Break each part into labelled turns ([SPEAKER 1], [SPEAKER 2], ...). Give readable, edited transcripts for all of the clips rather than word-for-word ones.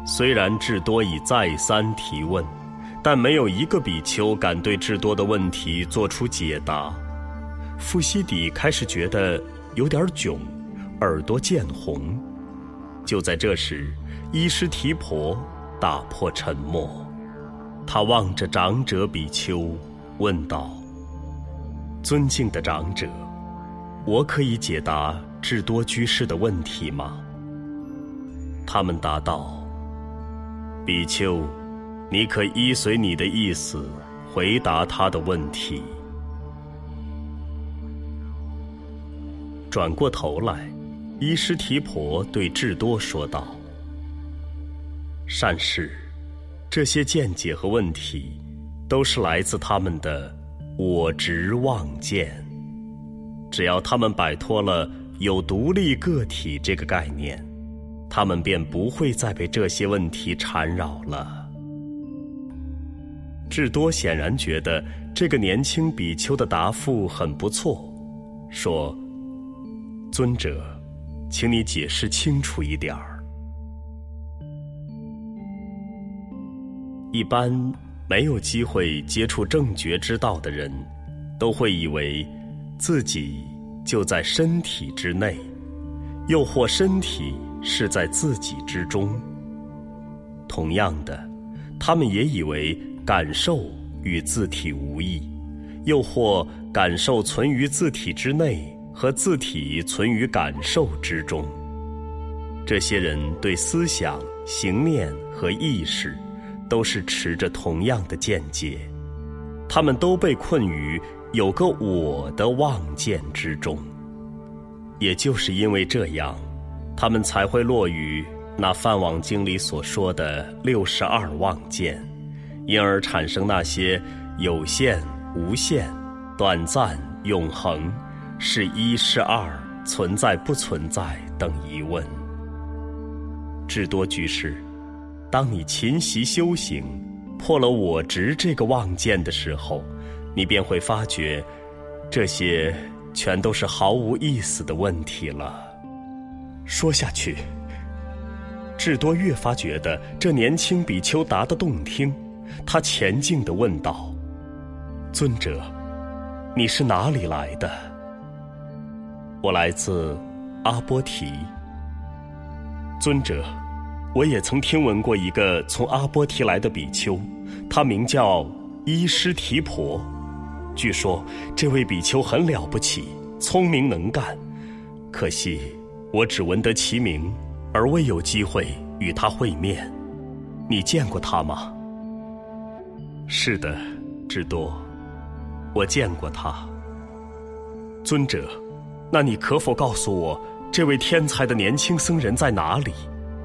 [SPEAKER 1] 虽然智多已再三提问，但没有一个比丘敢对智多的问题做出解答。富西底开始觉得有点窘，耳朵见红。就在这时，伊湿提婆打破沉默，他望着长者比丘问道：尊敬的长者，我可以解答智多居士的问题吗？他们答道：比丘，你可依随你的意思回答他的问题。转过头来，伊湿提婆对智多说道：善士，这些见解和问题都是来自他们的我执妄见。只要他们摆脱了有独立个体这个概念，他们便不会再被这些问题缠绕了。智多显然觉得这个年轻比丘的答复很不错，说：尊者，请你解释清楚一点儿。一般没有机会接触正觉之道的人，都会以为自己就在身体之内，又或身体是在自己之中。同样的，他们也以为感受与自体无异，又或感受存于自体之内和自体存于感受之中。这些人对思想、行念和意识都是持着同样的见解，他们都被困于有个我的妄见之中。也就是因为这样，他们才会落于那梵网经里所说的62妄见，因而产生那些有限、无限、短暂、永恒、是一是二、存在不存在等疑问。智多居士，当你勤习修行，破了我执这个妄见的时候，你便会发觉这些全都是毫无意思的问题了。说下去，智多越发觉得这年轻比丘答得动听，他虔敬地问道：尊者，你是哪里来的？我来自阿波提。尊者，我也曾听闻过一个从阿波提来的比丘，他名叫伊湿提婆。据说这位比丘很了不起，聪明能干，可惜我只闻得其名，而未有机会与他会面。你见过他吗？是的，智多，我见过他。尊者，那你可否告诉我，这位天才的年轻僧人在哪里？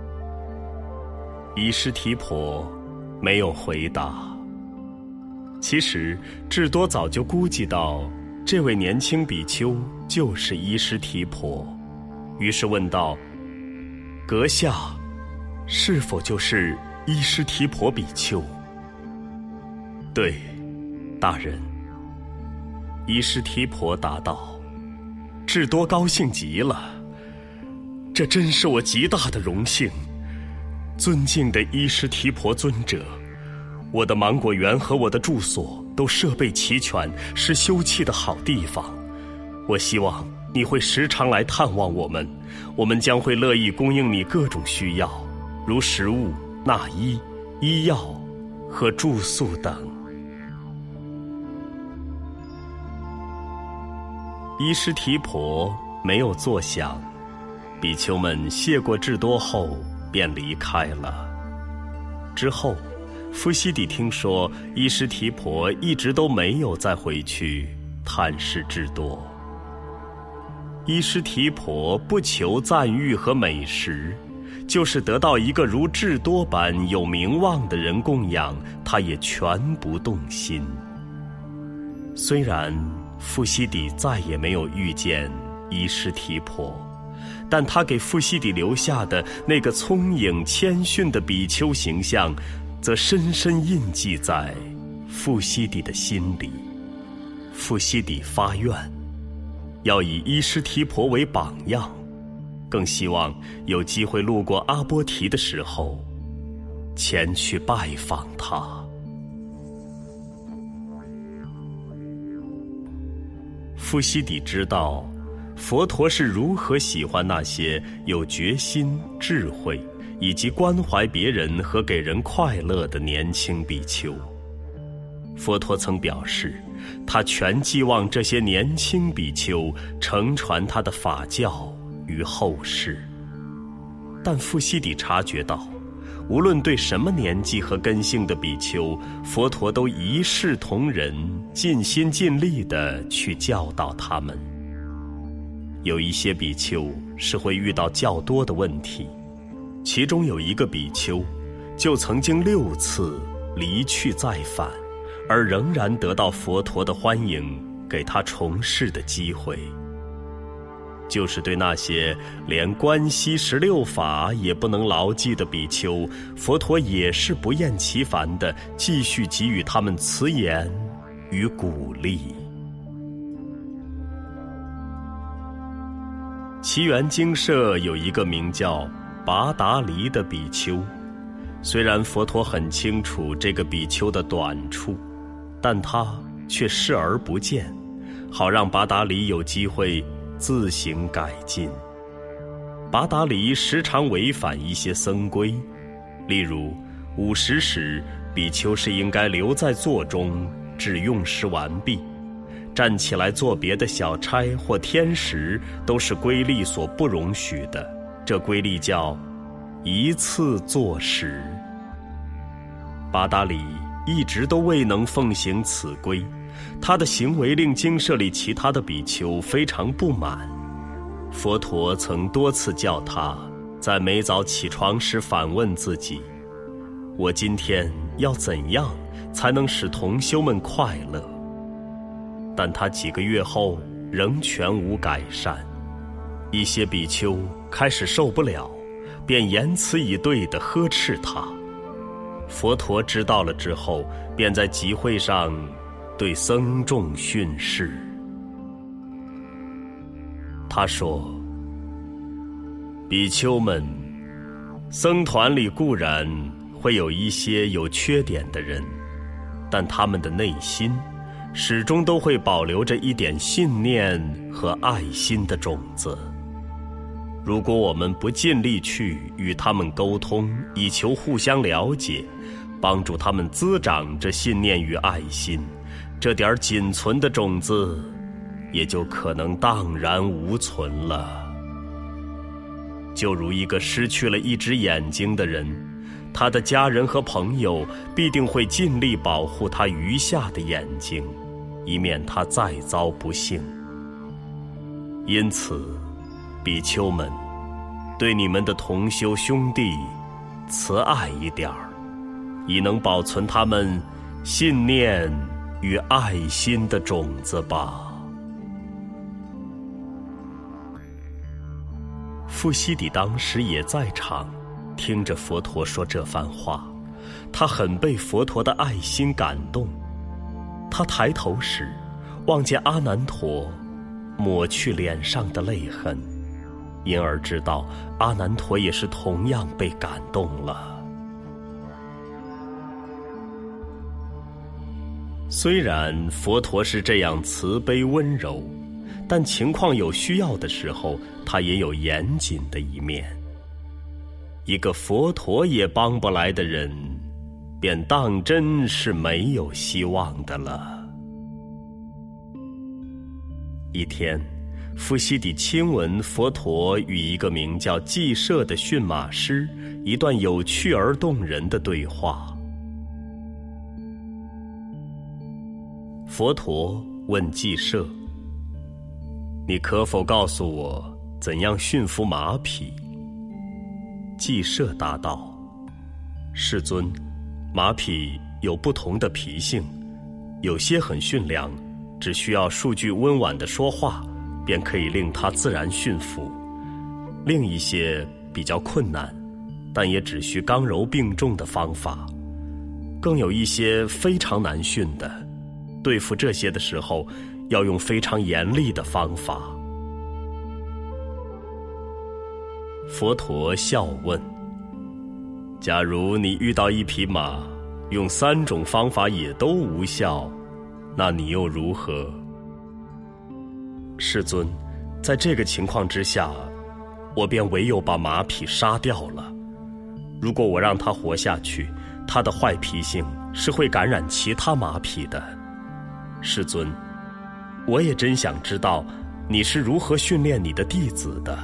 [SPEAKER 1] 伊湿提婆没有回答。其实智多早就估计到这位年轻比丘就是伊湿提婆，于是问道：阁下是否就是伊湿提婆比丘？对，大人。伊湿提婆答道。智多高兴极了，这真是我极大的荣幸。尊敬的伊湿提婆尊者，我的芒果园和我的住所都设备齐全，是休憩的好地方。我希望你会时常来探望我们，我们将会乐意供应你各种需要，如食物、纳衣、医药和住宿等。伊湿提婆没有作响，比丘们谢过智多后便离开了。之后富西底听说伊湿提婆一直都没有再回去探视智多。伊湿提婆不求赞誉和美食，就是得到一个如智多般有名望的人供养，他也全不动心。虽然富西底再也没有遇见伊湿提婆，但他给富西底留下的那个聪颖谦逊的比丘形象，则深深印记在富西底的心里。富西底发愿，要以伊湿提婆为榜样，更希望有机会路过阿波提的时候， 前去拜访他。富西底知道佛陀是如何喜欢那些有决心、智慧以及关怀别人和给人快乐的年轻比丘。佛陀曾表示，他全寄望这些年轻比丘承传他的法教于后世。但富西底察觉到，无论对什么年纪和根性的比丘，佛陀都一视同仁，尽心尽力地去教导他们。有一些比丘是会遇到较多的问题，其中有一个比丘就曾经6次离去再返，而仍然得到佛陀的欢迎，给他重试的机会。就是对那些连观悉16法也不能牢记的比丘，佛陀也是不厌其烦地继续给予他们慈言与鼓励。祇园精舍有一个名叫拔达离的比丘，虽然佛陀很清楚这个比丘的短处，但他却视而不见，好让拔达离有机会自行改进。拔达离时常违反一些僧规，例如午时时比丘是应该留在座中至用食完毕，站起来做别的小差或添食都是规例所不容许的，这规例叫一次坐食。拔达离一直都未能奉行此规，他的行为令精舍里其他的比丘非常不满。佛陀曾多次叫他在每早起床时反问自己，我今天要怎样才能使同修们快乐？但他几个月后仍全无改善。一些比丘开始受不了，便言辞以对地呵斥他。佛陀知道了之后，便在集会上对僧众训示。他说，比丘们，僧团里固然会有一些有缺点的人，但他们的内心始终都会保留着一点信念和爱心的种子。如果我们不尽力去与他们沟通，以求互相了解，帮助他们滋长这信念与爱心，这点仅存的种子也就可能荡然无存了。就如一个失去了一只眼睛的人，他的家人和朋友必定会尽力保护他余下的眼睛，以免他再遭不幸。因此，比丘们，对你们的同修兄弟慈爱一点儿，以能保存他们信念与爱心的种子吧。富西底当时也在场，听着佛陀说这番话，他很被佛陀的爱心感动。他抬头时，望见阿难陀抹去脸上的泪痕，因而知道阿难陀也是同样被感动了。虽然佛陀是这样慈悲温柔，但情况有需要的时候，他也有严谨的一面。一个佛陀也帮不来的人，便当真是没有希望的了。一天，富西底亲闻佛陀与一个名叫季舍的驯马师一段有趣而动人的对话。佛陀问季舍，你可否告诉我怎样驯服马匹？季舍答道，世尊，马匹有不同的脾性，有些很驯良，只需要数句温婉的说话，便可以令它自然驯服；另一些比较困难，但也只需刚柔并重的方法；更有一些非常难驯的，对付这些的时候，要用非常严厉的方法。佛陀笑问， 假如你遇到一匹马，用3种方法也都无效，那你又如何？世尊，在这个情况之下，我便唯有把马匹杀掉了。如果我让它活下去，它的坏脾性是会感染其他马匹的。世尊，我也真想知道你是如何训练你的弟子的。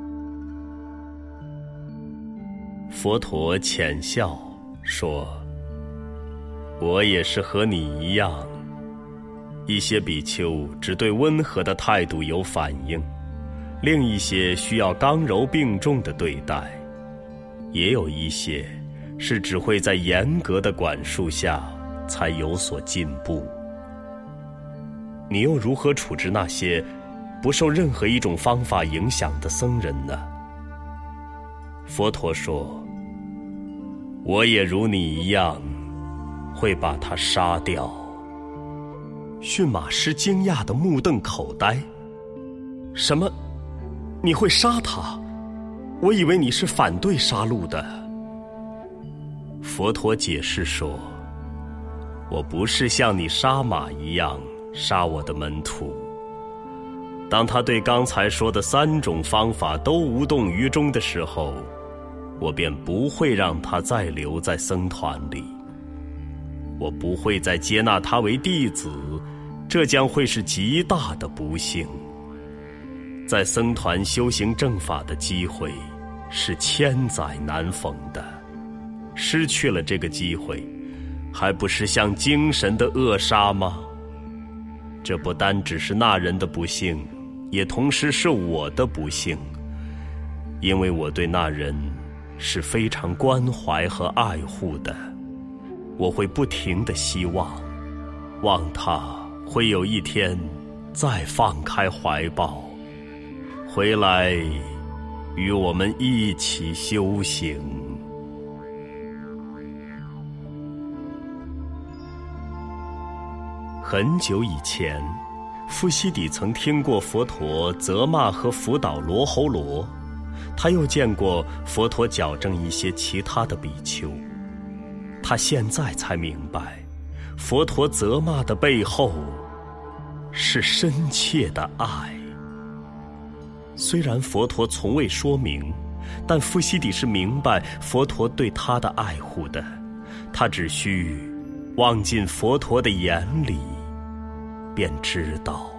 [SPEAKER 1] 佛陀浅笑说，我也是和你一样，一些比丘只对温和的态度有反应，另一些需要刚柔并重的对待，也有一些是只会在严格的管束下才有所进步。你又如何处置那些不受任何一种方法影响的僧人呢？佛陀说，我也如你一样，会把他杀掉。驯马师惊讶地目瞪口呆，什么？你会杀他？我以为你是反对杀戮的。佛陀解释说，我不是像你杀马一样杀我的门徒。当他对刚才说的3种方法都无动于衷的时候，我便不会让他再留在僧团里，我不会再接纳他为弟子，这将会是极大的不幸。在僧团修行正法的机会是千载难逢的，失去了这个机会，还不是向精神的扼杀吗？这不单只是那人的不幸，也同时是我的不幸，因为我对那人是非常关怀和爱护的。我会不停地希望他会有一天再放开怀抱，回来与我们一起修行。很久以前，富西底曾听过佛陀责骂和辅导罗睺罗，他又见过佛陀矫正一些其他的比丘。他现在才明白，佛陀责骂的背后是深切的爱。虽然佛陀从未说明，但富西底是明白佛陀对他的爱护的。他只需望进佛陀的眼里，便知道。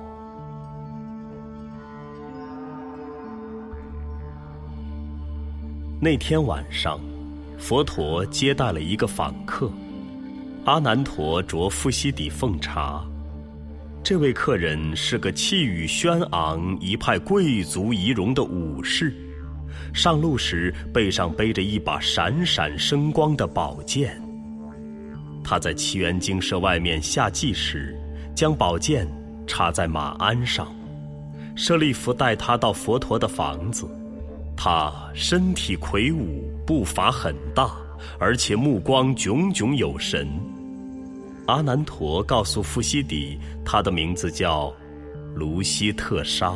[SPEAKER 1] 那天晚上，佛陀接待了一个访客，阿难陀着富西底奉茶。这位客人是个气宇轩昂、一派贵族仪容的武士，上路时背上背着一把闪闪生光的宝剑。他在祇园精舍外面下祭时，将宝剑插在马鞍上。舍利弗带他到佛陀的房子，他身体魁梧，步伐很大，而且目光炯炯有神。阿难陀告诉富西底，他的名字叫卢希特沙。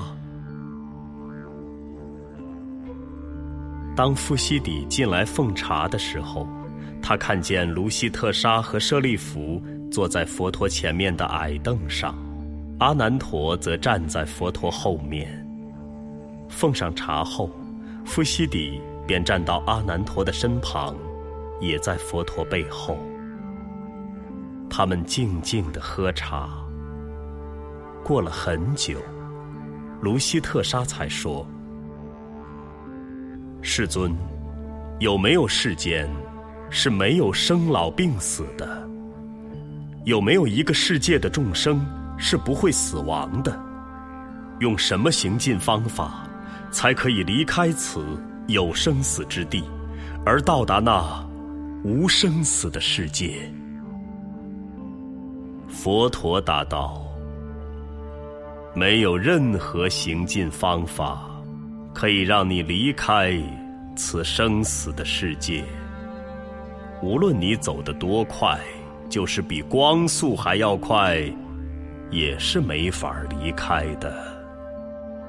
[SPEAKER 1] 当富西底进来奉茶的时候，他看见卢希特沙和舍利弗坐在佛陀前面的矮凳上，阿难陀则站在佛陀后面。奉上茶后，富西底便站到阿难陀的身旁，也在佛陀背后。他们静静地喝茶。过了很久，卢希特沙才说，世尊，有没有世间是没有生老病死的？有没有一个世界的众生是不会死亡的？用什么行进方法才可以离开此有生死之地，而到达那无生死的世界？佛陀答道，没有任何行进方法可以让你离开此生死的世界。无论你走得多快，就是比光速还要快，也是没法离开的。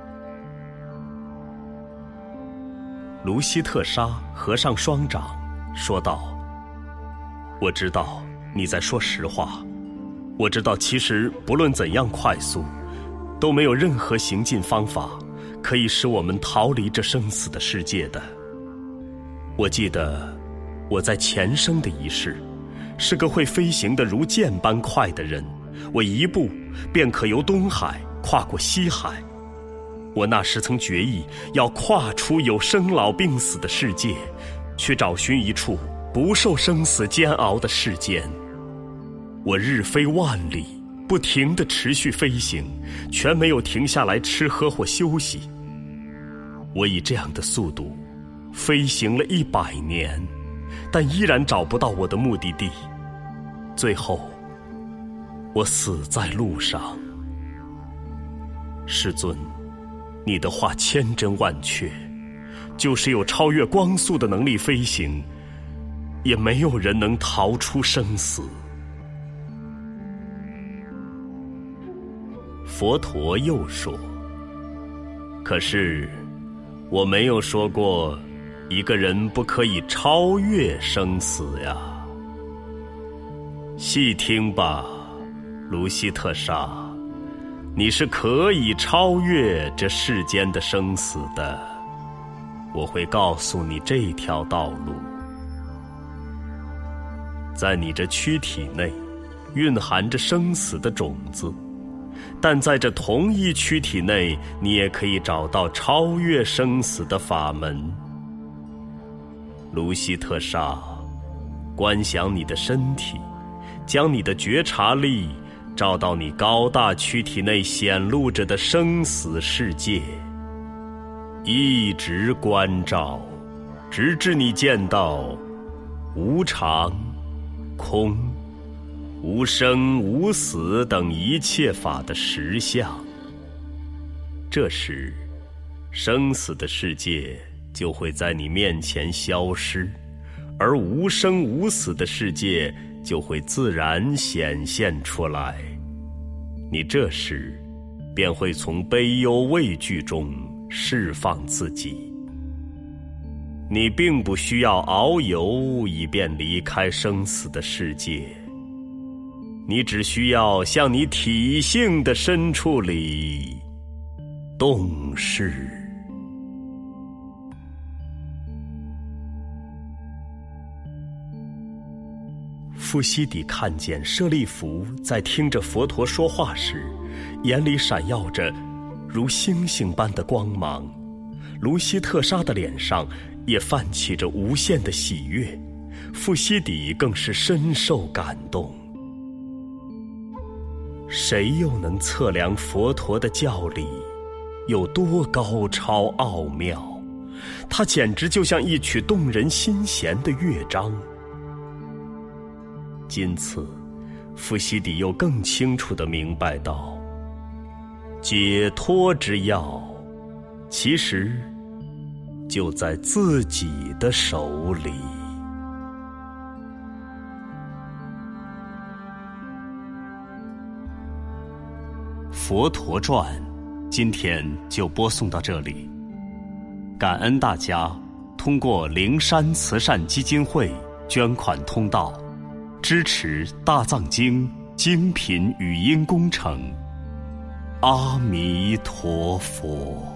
[SPEAKER 1] 卢希特沙合上双掌， 说道：我知道你在说实话，我知道其实不论怎样快速，都没有任何行进方法可以使我们逃离这生死的世界的。我记得我在前生的一世是个会飞行的如箭般快的人，我一步便可由东海跨过西海。我那时曾决意要跨出有生老病死的世界，去找寻一处不受生死煎熬的世间。我日飞万里，不停地持续飞行，全没有停下来吃喝或休息。我以这样的速度飞行了100年，但依然找不到我的目的地。最后我死在路上。世尊，你的话千真万确，就是有超越光速的能力飞行，也没有人能逃出生死。佛陀又说：可是我没有说过一个人不可以超越生死呀。细听吧，卢西特沙，你是可以超越这世间的生死的。我会告诉你这条道路。在你这躯体内蕴含着生死的种子，但在这同一躯体内，你也可以找到超越生死的法门。卢西特沙，观想你的身体，将你的觉察力照到你高大躯体内显露着的生死世界，一直关照，直至你见到无常、空、无生无死等一切法的实相。这时，生死的世界就会在你面前消失，而无生无死的世界就会自然显现出来。你这时便会从悲忧畏惧中释放自己。你并不需要遨游以便离开生死的世界，你只需要向你体性的深处里动视。富西底看见舍利弗在听着佛陀说话时，眼里闪耀着如星星般的光芒，卢西特沙的脸上也泛起着无限的喜悦，富西底更是深受感动。谁又能测量佛陀的教理有多高超奥妙？它简直就像一曲动人心弦的乐章。今次，富西底又更清楚地明白到，解脱之药，其实就在自己的手里。佛陀传今天就播送到这里，感恩大家通过灵山慈善基金会捐款通道支持大藏经精品语音工程。阿弥陀佛。